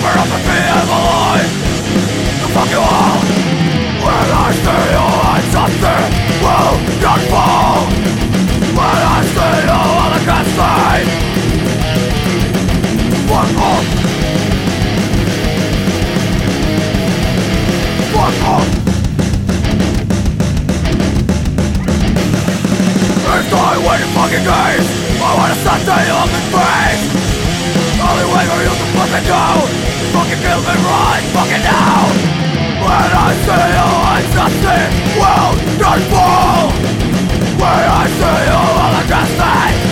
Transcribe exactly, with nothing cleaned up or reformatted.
burn up with me and my life. So fuck you all. When I see you on something will not fall. When I see you on the gas line. Fuck off. Fuck off. It's time when you fucking gaze. I wanna stop the human face. Only way for you to fucking go. Fucking kill me right fucking now. When I see you on something will not fall. When I see you on the gas tank.